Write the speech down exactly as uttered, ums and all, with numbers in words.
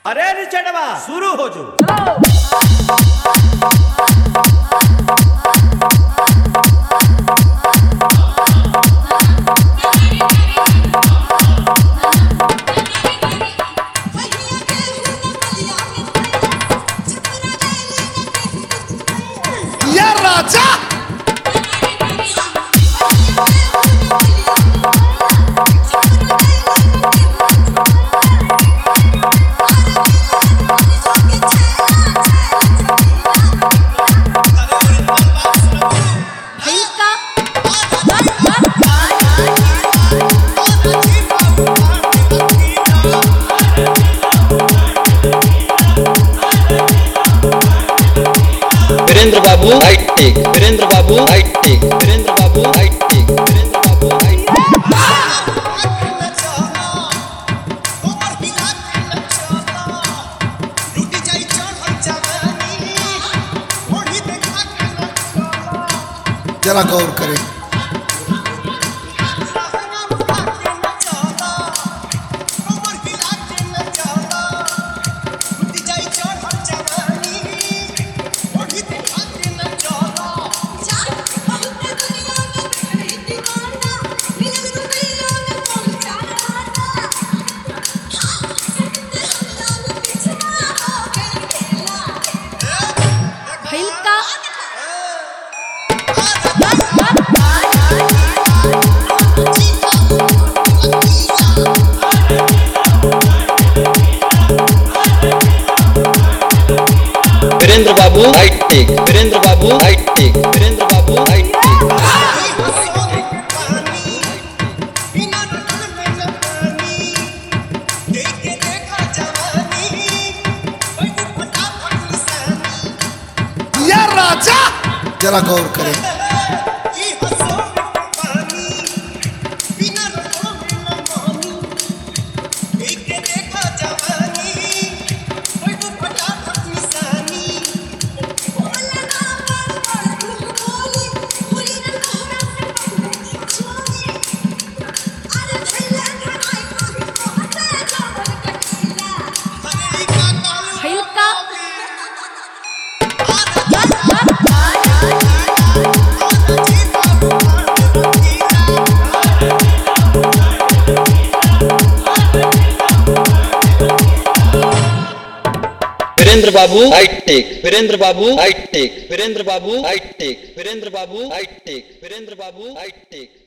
अरे रिचर्डवा शुरू हो जो। राजा वीरेंद्र बाबू हाइट टेक, वीरेंद्र बाबू हाइट टेक, वीरेंद्र बाबू हाइट टेक, वीरेंद्र बाबू हाइट जरा गौर करें। वीरेंद्र बाबू हाइट टेक, वीरेंद्र बाबू हाइट टेक, वीरेंद्र बाबू हाइट टेक। या राजा जरा गौर करें। वीरेंद्र बाबू हाइट टेक, वीरेंद्र बाबू हाइट टेक, वीरेंद्र बाबू हाइट टेक, वीरेंद्र बाबू हाइट टेक, वीरेंद्र बाबू हाइट टेक।